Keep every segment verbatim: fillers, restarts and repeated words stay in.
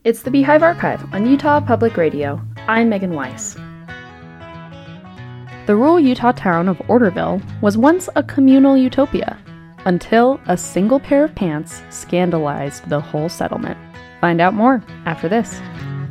It's the Beehive Archive on Utah Public Radio. I'm Megan Weiss. The rural Utah town of Orderville was once a communal utopia, until a single pair of pants scandalized the whole settlement. Find out more after this.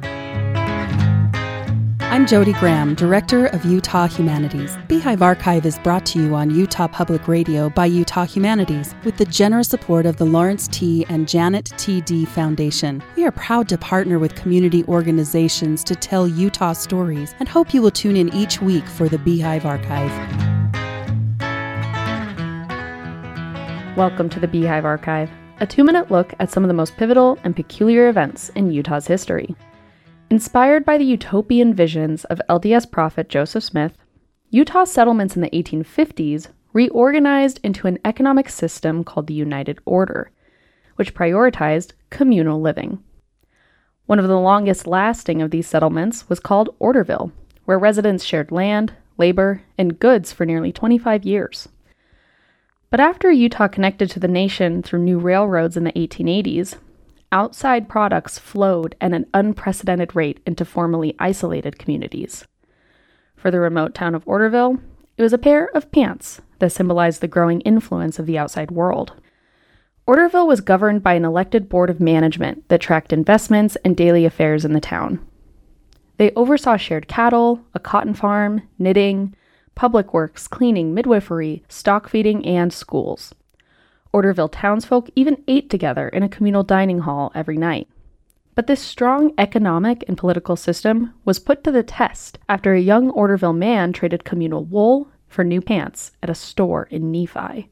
I'm Jody Graham, Director of Utah Humanities. Beehive Archive is brought to you on Utah Public Radio by Utah Humanities with the generous support of the Lawrence T. and Janet T. D. Foundation. We are proud to partner with community organizations to tell Utah stories and hope you will tune in each week for the Beehive Archive. Welcome to the Beehive Archive, a two-minute look at some of the most pivotal and peculiar events in Utah's history. Inspired by the utopian visions of L D S prophet Joseph Smith, Utah settlements in the eighteen fifties reorganized into an economic system called the United Order, which prioritized communal living. One of the longest lasting of these settlements was called Orderville, where residents shared land, labor, and goods for nearly twenty-five years. But after Utah connected to the nation through new railroads in the eighteen eighties, outside products flowed at an unprecedented rate into formerly isolated communities. For the remote town of Orderville, it was a pair of pants that symbolized the growing influence of the outside world. Orderville was governed by an elected board of management that tracked investments and daily affairs in the town. They oversaw shared cattle, a cotton farm, knitting, public works, cleaning, midwifery, stock feeding, and schools. Orderville townsfolk even ate together in a communal dining hall every night. But this strong economic and political system was put to the test after a young Orderville man traded communal wool for new pants at a store in Nephi.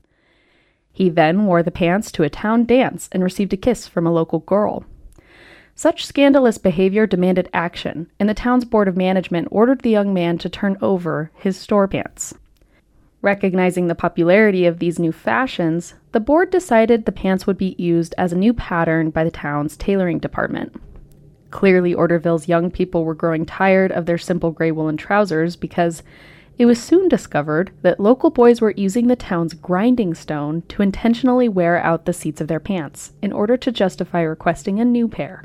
He then wore the pants to a town dance and received a kiss from a local girl. Such scandalous behavior demanded action, and the town's board of management ordered the young man to turn over his store pants. Recognizing the popularity of these new fashions, the board decided the pants would be used as a new pattern by the town's tailoring department. Clearly, Orderville's young people were growing tired of their simple gray woolen trousers because it was soon discovered that local boys were using the town's grinding stone to intentionally wear out the seats of their pants in order to justify requesting a new pair.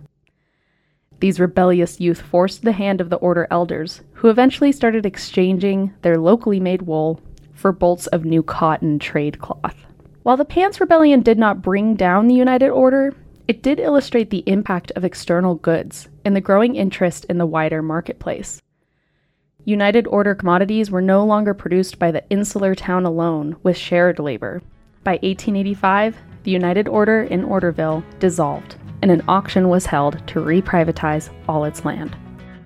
These rebellious youth forced the hand of the order elders, who eventually started exchanging their locally made wool for bolts of new cotton trade cloth. While the Pants Rebellion did not bring down the United Order, it did illustrate the impact of external goods and the growing interest in the wider marketplace. United Order commodities were no longer produced by the insular town alone with shared labor. By eighteen eighty-five, the United Order in Orderville dissolved, and an auction was held to reprivatize all its land.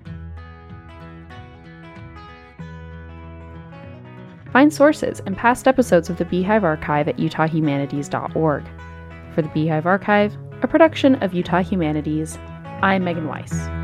Find sources and past episodes of the Beehive Archive at utah humanities dot org. For the Beehive Archive, a production of Utah Humanities, I'm Megan Weiss.